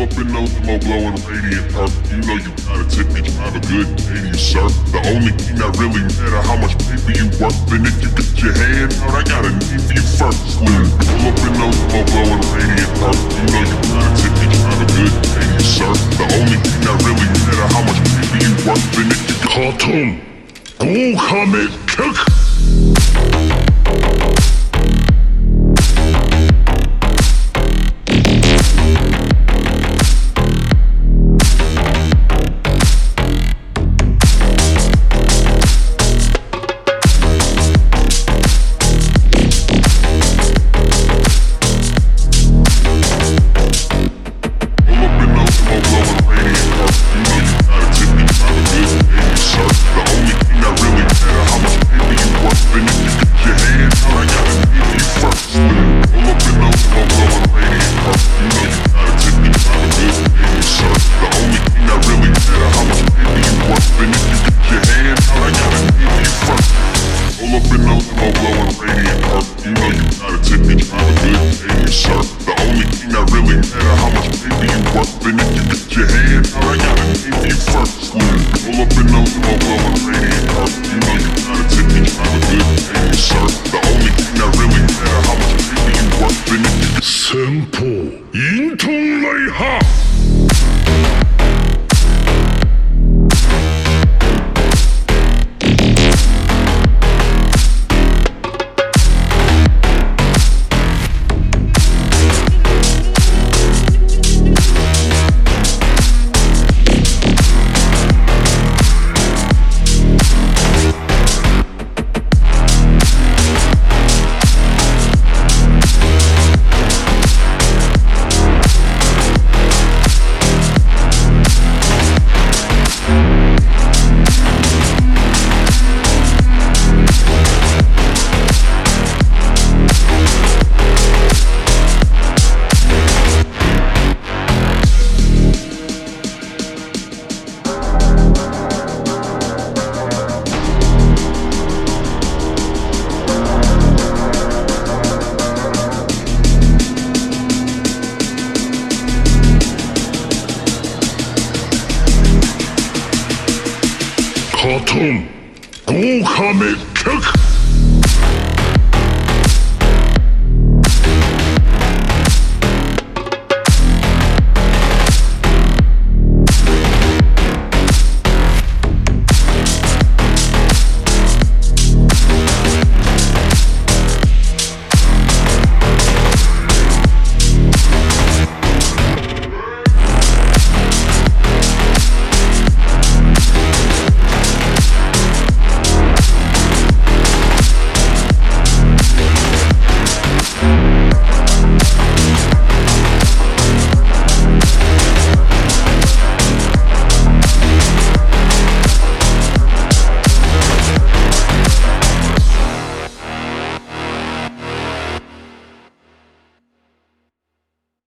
Pull up in no limo blowing radiant purple. You know you gotta take me drive a good day to you, sir. The only thing that really matter how much paper you worth. And if you get your hand out, I got a need for you first. Pull up in no limo blowing radiant purple. You know you gotta take me drive a good day to you, sir. The only thing that really matter how much paper you worth. And if you Cartoon 豪華滅却先鋒イントンライハカトン豪華滅却